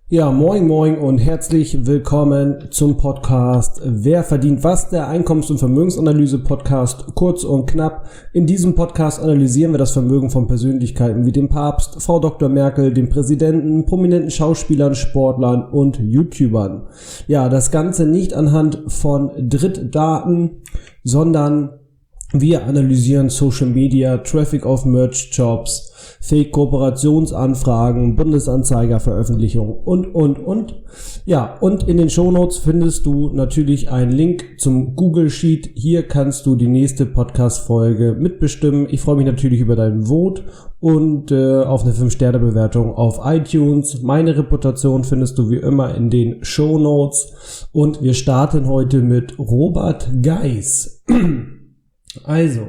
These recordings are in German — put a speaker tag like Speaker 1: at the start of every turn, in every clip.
Speaker 1: Ja, moin moin und herzlich willkommen zum Podcast Wer verdient was? Der Einkommens- und Vermögensanalyse-Podcast, kurz und knapp. In diesem Podcast analysieren wir das Vermögen von Persönlichkeiten wie dem Papst, Frau Dr. Merkel, dem Präsidenten, prominenten Schauspielern, Sportlern und YouTubern. Ja, das Ganze nicht anhand von Drittdaten, sondern wir analysieren Social Media, Traffic auf Merch-Shops, Fake-Kooperationsanfragen, Bundesanzeiger-Veröffentlichungen und. Ja, und in den Shownotes findest du natürlich einen Link zum Google Sheet. Hier kannst du die nächste Podcast-Folge mitbestimmen. Ich freue mich natürlich über dein Vote und auf eine 5-Sterne-Bewertung auf iTunes. Meine Reputation findest du wie immer in den Shownotes. Und wir starten heute mit Robert Geis. Also,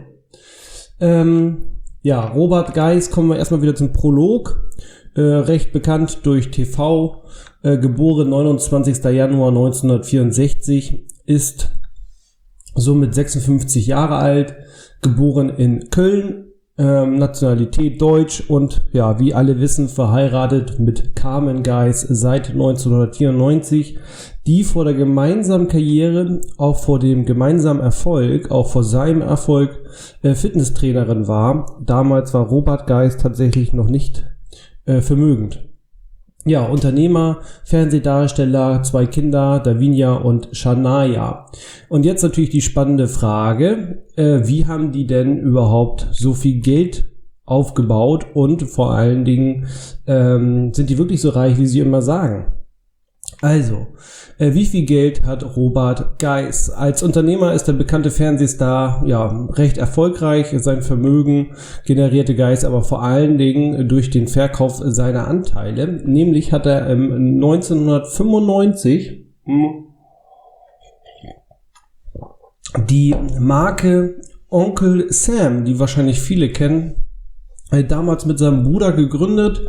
Speaker 1: Robert Geis, kommen wir erstmal wieder zum Prolog, recht bekannt durch TV, geboren 29. Januar 1964, ist somit 56 Jahre alt, geboren in Köln, Nationalität Deutsch und ja, wie alle wissen, verheiratet mit Carmen Geis seit 1994, die vor der gemeinsamen Karriere, auch vor dem gemeinsamen Erfolg, auch vor seinem Erfolg Fitnesstrainerin war. Damals war Robert Geis tatsächlich noch nicht vermögend. Ja, Unternehmer, Fernsehdarsteller, 2 Kinder, Davinia und Shania. Und jetzt natürlich die spannende Frage, wie haben die denn überhaupt so viel Geld aufgebaut und vor allen Dingen sind die wirklich so reich, wie sie immer sagen? Also, wie viel Geld hat Robert Geis? Als Unternehmer ist der bekannte Fernsehstar recht erfolgreich. Sein Vermögen generierte Geis aber vor allen Dingen durch den Verkauf seiner Anteile. Nämlich hat er 1995 die Marke Onkel Sam, die wahrscheinlich viele kennen, damals mit seinem Bruder gegründet.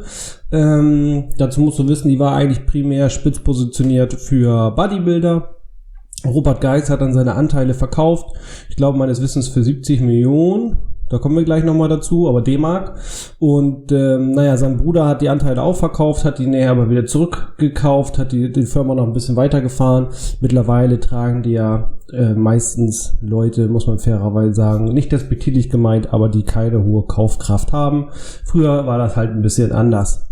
Speaker 1: Dazu musst du wissen, die war eigentlich primär spitz positioniert für Bodybuilder. Robert Geis hat dann seine Anteile verkauft. Ich glaube meines Wissens für 70 Millionen. Da kommen wir gleich nochmal dazu, aber D-Mark. Und sein Bruder hat die Anteile auch verkauft, hat die näher aber wieder zurückgekauft, hat die Firma noch ein bisschen weitergefahren. Mittlerweile tragen die ja meistens Leute, muss man fairerweise sagen, nicht despektierlich gemeint, aber die keine hohe Kaufkraft haben. Früher war das halt ein bisschen anders.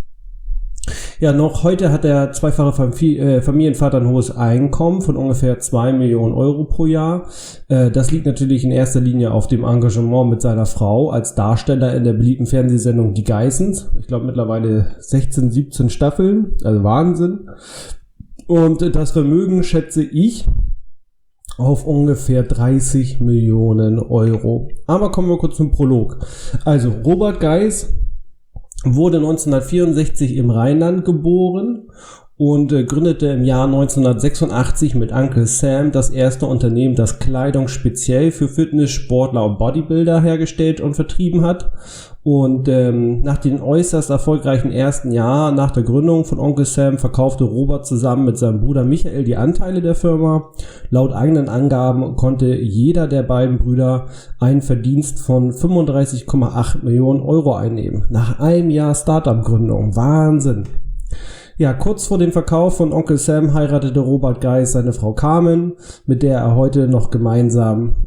Speaker 1: Ja, noch heute hat der zweifache Familienvater ein hohes Einkommen von ungefähr 2 Millionen Euro pro Jahr. Das liegt natürlich in erster Linie auf dem Engagement mit seiner Frau als Darsteller in der beliebten Fernsehsendung Die Geissens. Ich glaube mittlerweile 16, 17 Staffeln, also Wahnsinn. Und das Vermögen schätze ich auf ungefähr 30 Millionen Euro. Aber kommen wir kurz zum Prolog. Also Robert Geis wurde 1964 im Rheinland geboren und gründete im Jahr 1986 mit Onkel Sam das erste Unternehmen, das Kleidung speziell für Fitnesssportler und Bodybuilder hergestellt und vertrieben hat. Und nach dem äußerst erfolgreichen ersten Jahr nach der Gründung von Onkel Sam verkaufte Robert zusammen mit seinem Bruder Michael die Anteile der Firma. Laut eigenen Angaben konnte jeder der beiden Brüder einen Verdienst von 35,8 Millionen Euro einnehmen. Nach einem Jahr Startup-Gründung. Wahnsinn! Ja, kurz vor dem Verkauf von Onkel Sam heiratete Robert Geis seine Frau Carmen, mit der er heute noch gemeinsam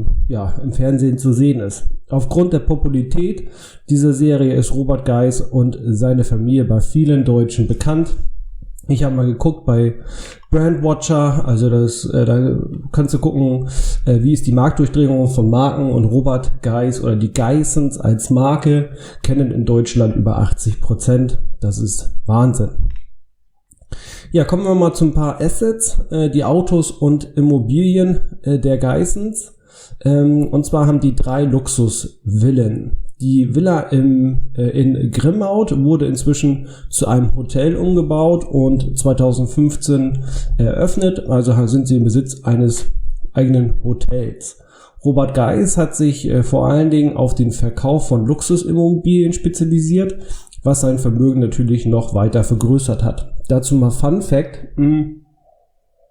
Speaker 1: im Fernsehen zu sehen ist. Aufgrund der Popularität dieser Serie ist Robert Geis und seine Familie bei vielen Deutschen bekannt. Ich habe mal geguckt bei Brandwatcher, also da kannst du gucken, wie ist die Marktdurchdringung von Marken, und Robert Geis oder die Geissens als Marke kennen in Deutschland über 80%. Das ist Wahnsinn. Ja, kommen wir mal zu ein paar Assets, die Autos und Immobilien der Geissens. Und zwar haben die 3 Luxusvillen. Die Villa in Grimmaud wurde inzwischen zu einem Hotel umgebaut und 2015 eröffnet, also sind sie im Besitz eines eigenen Hotels. Robert Geis hat sich vor allen Dingen auf den Verkauf von Luxusimmobilien spezialisiert, was sein Vermögen natürlich noch weiter vergrößert hat. Dazu mal Fun Fact: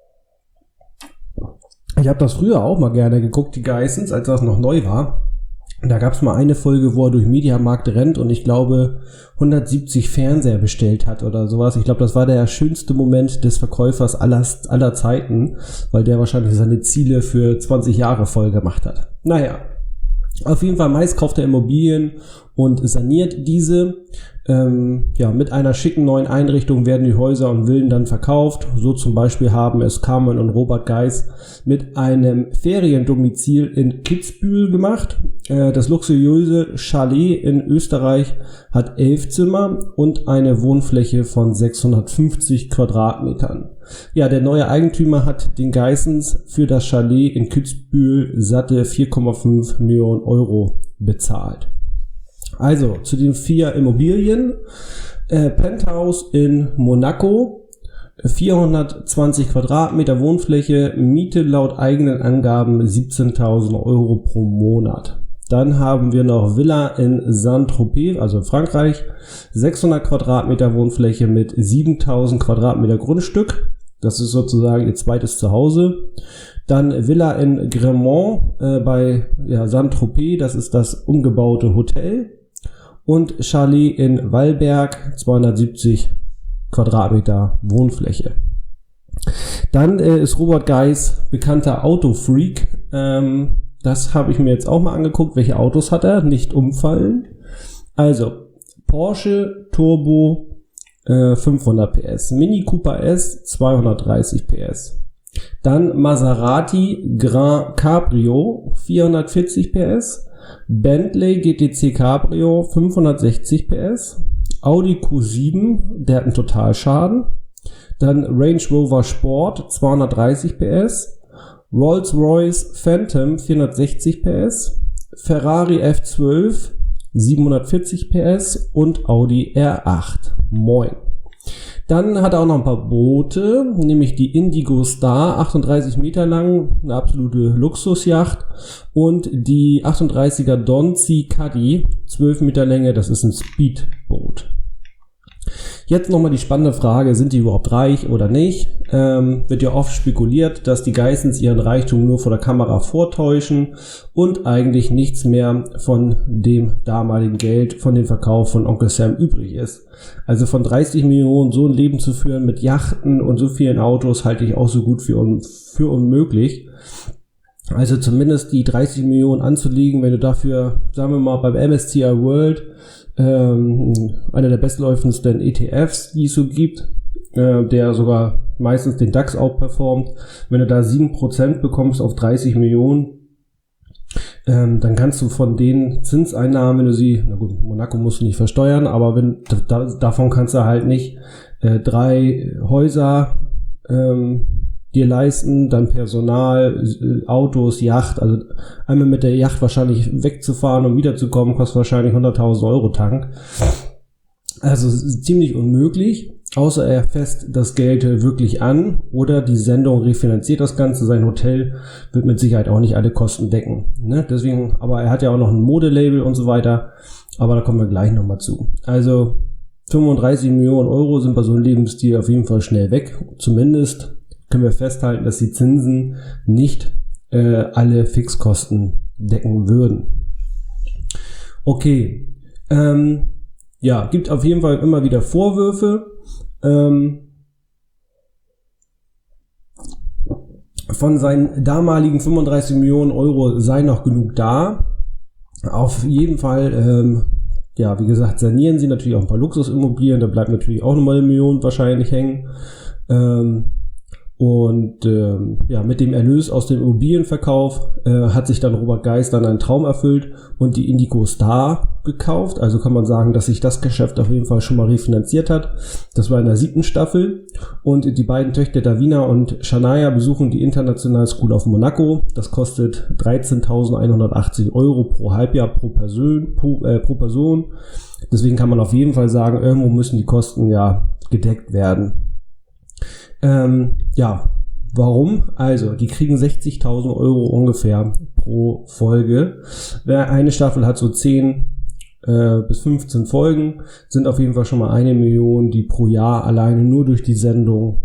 Speaker 1: Ich habe das früher auch mal gerne geguckt, die Geissens, als das noch neu war. Da gab es mal eine Folge, wo er durch Mediamarkt rennt und ich glaube 170 Fernseher bestellt hat oder sowas. Ich glaube, das war der schönste Moment des Verkäufers aller Zeiten, weil der wahrscheinlich seine Ziele für 20 Jahre voll gemacht hat. Naja, auf jeden Fall meist kauft er Immobilien und saniert diese. Mit einer schicken neuen Einrichtung werden die Häuser und Villen dann verkauft. So zum Beispiel haben es Carmen und Robert Geis mit einem Feriendomizil in Kitzbühel gemacht. Das luxuriöse Chalet in Österreich hat 11 Zimmer und eine Wohnfläche von 650 Quadratmetern. Ja, der neue Eigentümer hat den Geissens für das Chalet in Kitzbühel satte 4,5 Millionen Euro bezahlt. Also zu den 4 Immobilien. Penthouse in Monaco, 420 Quadratmeter Wohnfläche, Miete laut eigenen Angaben 17.000 Euro pro Monat. Dann haben wir noch Villa in Saint-Tropez, also Frankreich, 600 Quadratmeter Wohnfläche mit 7.000 Quadratmeter Grundstück. Das ist sozusagen ihr zweites Zuhause. Dann Villa in Gremont bei Saint-Tropez, das ist das umgebaute Hotel. Und Chalet in Wallberg, 270 Quadratmeter Wohnfläche. Dann ist Robert Geis bekannter Autofreak. Das habe ich mir jetzt auch mal angeguckt. Welche Autos hat er? Nicht umfallen. Also Porsche Turbo 500 PS, Mini Cooper S 230 PS. Dann Maserati Grand Cabrio 440 PS. Bentley GTC Cabrio 560 PS, Audi Q7, der hat einen Totalschaden, dann Range Rover Sport 230 PS, Rolls-Royce Phantom 460 PS, Ferrari F12 740 PS und Audi R8. Moin. Dann hat er auch noch ein paar Boote, nämlich die Indigo Star, 38 Meter lang, eine absolute Luxusjacht, und die 38er Donzi Caddy, 12 Meter Länge, das ist ein Speedboot. Jetzt nochmal die spannende Frage, sind die überhaupt reich oder nicht? Wird ja oft spekuliert, dass die Geissens ihren Reichtum nur vor der Kamera vortäuschen und eigentlich nichts mehr von dem damaligen Geld, von dem Verkauf von Onkel Sam übrig ist. Also von 30 Millionen so ein Leben zu führen mit Yachten und so vielen Autos halte ich auch so gut für unmöglich. Also zumindest die 30 Millionen anzulegen, wenn du dafür, sagen wir mal, beim MSCI World einer der bestlaufendsten ETFs, die es so gibt, der sogar meistens den DAX outperformt. Wenn du da 7% bekommst auf 30 Millionen, dann kannst du von den Zinseinnahmen, wenn du sie, na gut, Monaco musst du nicht versteuern, aber davon kannst du halt nicht 3 Häuser dir leisten, dann Personal, Autos, Yacht, also einmal mit der Yacht wahrscheinlich wegzufahren und wiederzukommen, kostet wahrscheinlich 100.000 Euro Tank. Also ziemlich unmöglich, außer er fässt das Geld wirklich an oder die Sendung refinanziert das Ganze. Sein Hotel wird mit Sicherheit auch nicht alle Kosten decken, ne? Deswegen, aber er hat ja auch noch ein Modelabel und so weiter, aber da kommen wir gleich nochmal zu. Also 35 Millionen Euro sind bei so einem Lebensstil auf jeden Fall schnell weg, zumindest können wir festhalten, dass die Zinsen nicht alle Fixkosten decken würden. Okay, gibt auf jeden Fall immer wieder Vorwürfe. Von seinen damaligen 35 Millionen Euro sei noch genug da. Auf jeden Fall, wie gesagt, sanieren sie natürlich auch ein paar Luxusimmobilien, da bleibt natürlich auch nochmal 1 Million wahrscheinlich hängen. Mit dem Erlös aus dem Immobilienverkauf hat sich dann Robert Geis dann einen Traum erfüllt und die Indigo Star gekauft. Also kann man sagen, dass sich das Geschäft auf jeden Fall schon mal refinanziert hat. Das war in der 7. Staffel. Und die beiden Töchter Davina und Shania besuchen die International School of Monaco. Das kostet 13.180 Euro pro Halbjahr pro Person. Deswegen kann man auf jeden Fall sagen, irgendwo müssen die Kosten ja gedeckt werden. Warum? Also, die kriegen 60.000 Euro ungefähr pro Folge. Eine Staffel hat so 10 bis 15 Folgen, sind auf jeden Fall schon mal 1 Million, die pro Jahr alleine nur durch die Sendung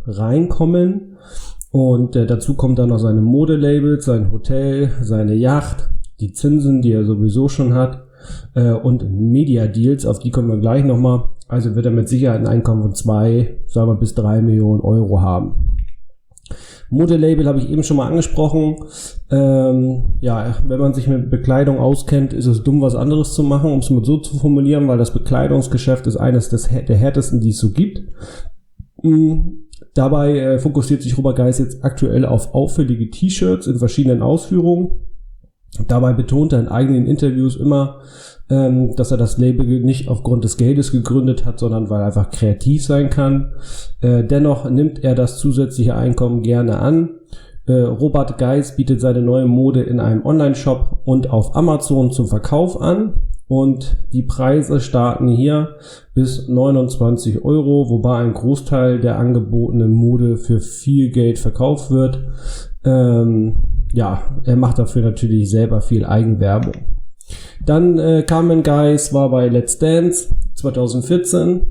Speaker 1: reinkommen. Und dazu kommt dann noch seine Modelabels, sein Hotel, seine Yacht, die Zinsen, die er sowieso schon hat, und Media Deals, auf die kommen wir gleich nochmal. Also wird er mit Sicherheit ein Einkommen von 2, sagen wir bis 3 Millionen Euro haben. Modelabel habe ich eben schon mal angesprochen. Ja, wenn man sich mit Bekleidung auskennt, ist es dumm, was anderes zu machen, um es mal so zu formulieren, weil das Bekleidungsgeschäft ist eines der härtesten, die es so gibt. Dabei fokussiert sich Robert Geis jetzt aktuell auf auffällige T-Shirts in verschiedenen Ausführungen. Dabei betont er in eigenen Interviews immer, dass er das Label nicht aufgrund des Geldes gegründet hat, sondern weil er einfach kreativ sein kann. Dennoch nimmt er das zusätzliche Einkommen gerne an. Robert Geis bietet seine neue Mode in einem Online-Shop und auf Amazon zum Verkauf an. Und die Preise starten hier bis 29 Euro, wobei ein Großteil der angebotenen Mode für viel Geld verkauft wird. Ja, er macht dafür natürlich selber viel Eigenwerbung. Dann Carmen Geis war bei Let's Dance 2014.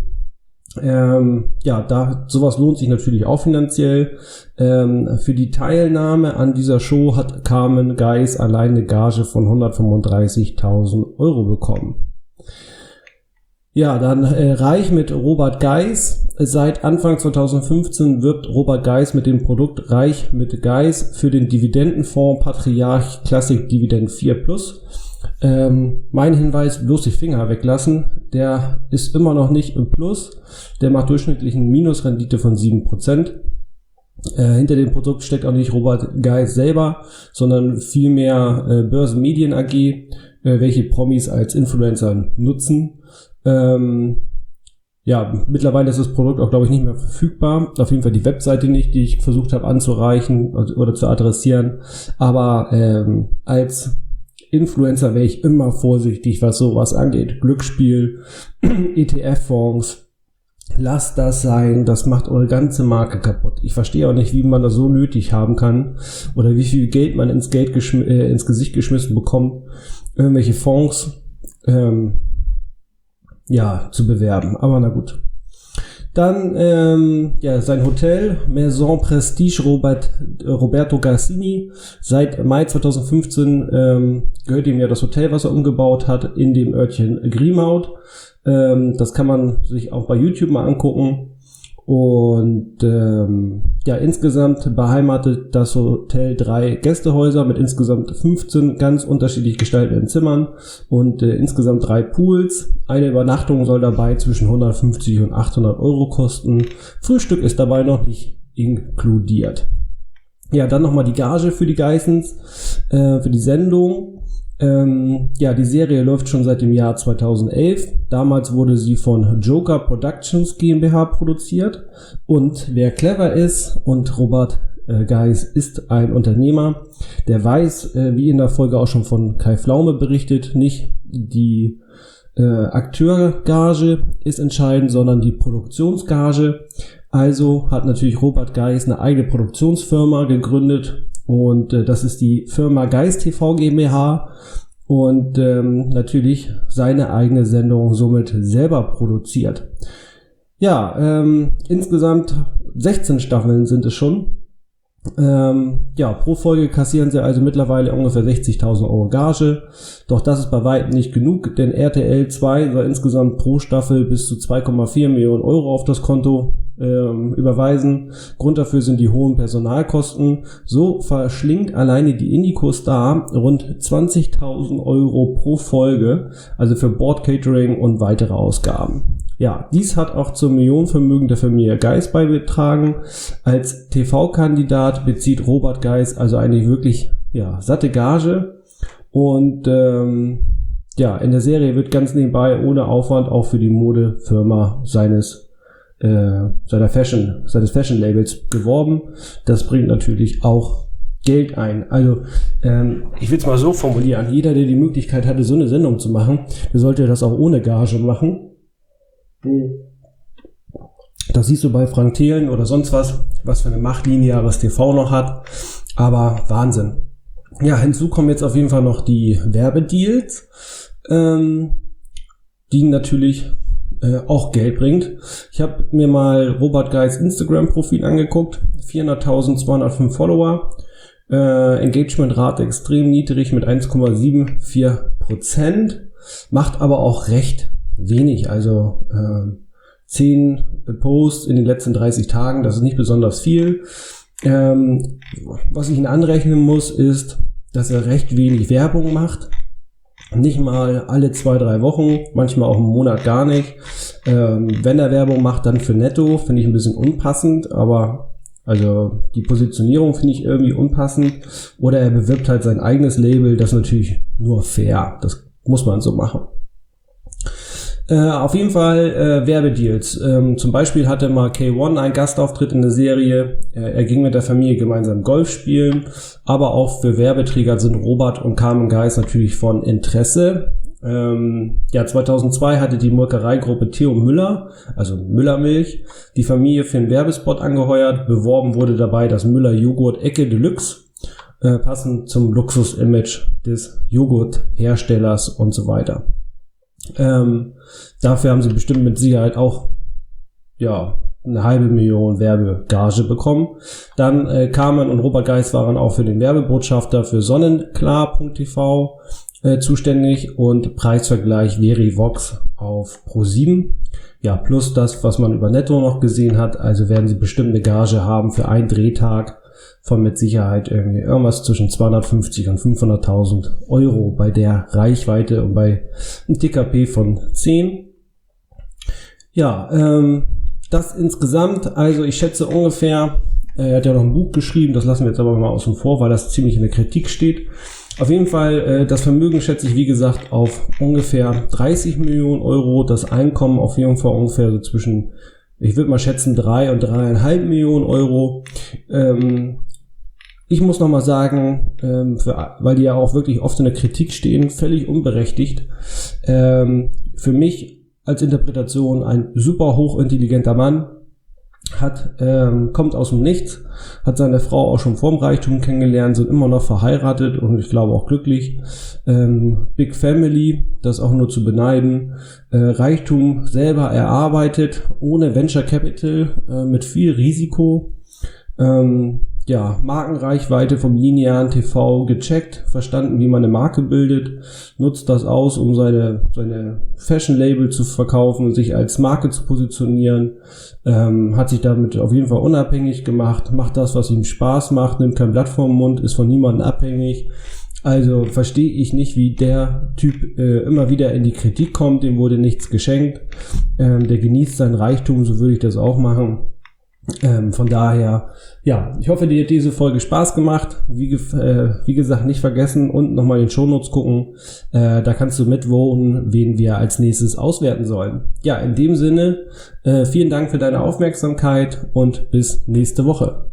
Speaker 1: Ja, sowas lohnt sich natürlich auch finanziell. Für die Teilnahme an dieser Show hat Carmen Geis allein eine Gage von 135.000 Euro bekommen. Ja, dann reich mit Robert Geis. Seit Anfang 2015 wirbt Robert Geis mit dem Produkt Reich mit Geis für den Dividendenfonds Patriarch Classic Dividend 4 Plus. Mein Hinweis, bloß die Finger weglassen. Der ist immer noch nicht im Plus. Der macht durchschnittlich eine Minusrendite von 7%. Hinter dem Produkt steckt auch nicht Robert Geis selber, sondern vielmehr Börsenmedien AG, welche Promis als Influencer nutzen. Ja, mittlerweile ist das Produkt auch, glaube ich, nicht mehr verfügbar. Auf jeden Fall die Webseite nicht, die ich versucht habe anzureichen oder zu adressieren. Aber als Influencer wäre ich immer vorsichtig, was sowas angeht. Glücksspiel, ETF-Fonds, lasst das sein, das macht eure ganze Marke kaputt. Ich verstehe auch nicht, wie man das so nötig haben kann oder wie viel Geld man ins Gesicht geschmissen bekommt, irgendwelche Fonds zu bewerben. Aber na gut. Dann sein Hotel Maison Prestige Roberto Gassini. Seit Mai 2015 gehört ihm ja das Hotel, was er umgebaut hat, in dem Örtchen Grimaud. Das kann man sich auch bei YouTube mal angucken. Und insgesamt beheimatet das Hotel 3 Gästehäuser mit insgesamt 15 ganz unterschiedlich gestalteten Zimmern und insgesamt 3 Pools. Eine Übernachtung soll dabei zwischen 150 und 800 Euro kosten. Frühstück ist dabei noch nicht inkludiert. Ja, dann nochmal die Gage für die Geissens, für die Sendung. Die Serie läuft schon seit dem Jahr 2011. Damals wurde sie von Joker Productions GmbH produziert. Und wer clever ist, und Robert Geis ist ein Unternehmer, der weiß, wie in der Folge auch schon von Kai Pflaume berichtet, nicht die Akteurgage ist entscheidend, sondern die Produktionsgage. Also hat natürlich Robert Geis eine eigene Produktionsfirma gegründet. Und das ist die Firma Geis TV GmbH und natürlich seine eigene Sendung somit selber produziert. Ja, insgesamt 16 Staffeln sind es schon. Pro Folge kassieren sie also mittlerweile ungefähr 60.000 Euro Gage. Doch das ist bei weitem nicht genug, denn RTL 2 soll insgesamt pro Staffel bis zu 2,4 Millionen Euro auf das Konto überweisen. Grund dafür sind die hohen Personalkosten. So verschlingt alleine die Indico-Star rund 20.000 Euro pro Folge, also für Board-Catering und weitere Ausgaben. Ja, dies hat auch zum Millionenvermögen der Familie Geis beigetragen. Als TV-Kandidat bezieht Robert Geis also eigentlich wirklich satte Gage. Und in der Serie wird ganz nebenbei ohne Aufwand auch für die Modefirma seines Fashion-Labels geworben. Das bringt natürlich auch Geld ein. Also ich will es mal so formulieren. Jeder, der die Möglichkeit hatte, so eine Sendung zu machen, der sollte das auch ohne Gage machen. Das siehst du bei Frank Thelen oder sonst was für eine Machtlineares TV noch hat. Aber Wahnsinn. Ja, hinzu kommen jetzt auf jeden Fall noch die Werbedeals, die natürlich auch Geld bringt. Ich habe mir mal Robert Geis Instagram-Profil angeguckt. 400.205 Follower. Engagementrate extrem niedrig mit 1,74%, macht aber auch recht wenig, also 10 Posts in den letzten 30 Tagen, das ist nicht besonders viel. Was ich ihn anrechnen muss, ist, dass er recht wenig Werbung macht. Nicht mal alle 2-3 Wochen, manchmal auch im Monat gar nicht. Wenn er Werbung macht, dann für netto, finde ich ein bisschen unpassend, aber also die Positionierung finde ich irgendwie unpassend. Oder er bewirbt halt sein eigenes Label, das ist natürlich nur fair, das muss man so machen. Auf jeden Fall Werbedeals. Zum Beispiel hatte mal K1 einen Gastauftritt in der Serie. Er ging mit der Familie gemeinsam Golf spielen. Aber auch für Werbeträger sind Robert und Carmen Geis natürlich von Interesse. 2002 hatte die Molkereigruppe Theo Müller, also Müllermilch, die Familie für einen Werbespot angeheuert. Beworben wurde dabei das Müller Joghurt Ecke Deluxe, passend zum Luxus-Image des Joghurtherstellers und so weiter. Dafür haben sie bestimmt mit Sicherheit auch eine 500.000 Werbegage bekommen. Dann Carmen und Robert Geis waren auch für den Werbebotschafter für sonnenklar.tv zuständig und Preisvergleich Verivox auf Pro7. Ja, plus das, was man über Netto noch gesehen hat, also werden sie bestimmt eine Gage haben für einen Drehtag von mit Sicherheit irgendwie irgendwas zwischen 250 und 500.000 Euro bei der Reichweite und bei einem TKP von 10. Ja, das insgesamt, also ich schätze ungefähr, er hat ja noch ein Buch geschrieben, das lassen wir jetzt aber mal außen vor, weil das ziemlich in der Kritik steht. Auf jeden Fall, das Vermögen schätze ich, wie gesagt, auf ungefähr 30 Millionen Euro, das Einkommen auf jeden Fall ungefähr so zwischen, ich würde mal schätzen, 3 und 3,5 Millionen Euro. Ich muss nochmal sagen, weil die ja auch wirklich oft in der Kritik stehen, völlig unberechtigt. Für mich als Interpretation ein super hochintelligenter Mann, kommt aus dem Nichts, hat seine Frau auch schon vorm Reichtum kennengelernt, sind immer noch verheiratet und ich glaube auch glücklich. Big Family, das auch nur zu beneiden. Reichtum selber erarbeitet, ohne Venture Capital, mit viel Risiko. Markenreichweite vom linearen TV gecheckt, verstanden, wie man eine Marke bildet, nutzt das aus, um seine Fashion-Label zu verkaufen und sich als Marke zu positionieren, hat sich damit auf jeden Fall unabhängig gemacht, macht das, was ihm Spaß macht, nimmt kein Blatt vom Mund, ist von niemandem abhängig. Also verstehe ich nicht, wie der Typ immer wieder in die Kritik kommt, dem wurde nichts geschenkt, der genießt seinen Reichtum, so würde ich das auch machen. Von daher, ja, ich hoffe, dir hat diese Folge Spaß gemacht. Wie gesagt, nicht vergessen und nochmal in den Shownotes gucken. Da kannst du mitvoten, wen wir als nächstes auswerten sollen. Ja, in dem Sinne, vielen Dank für deine Aufmerksamkeit und bis nächste Woche.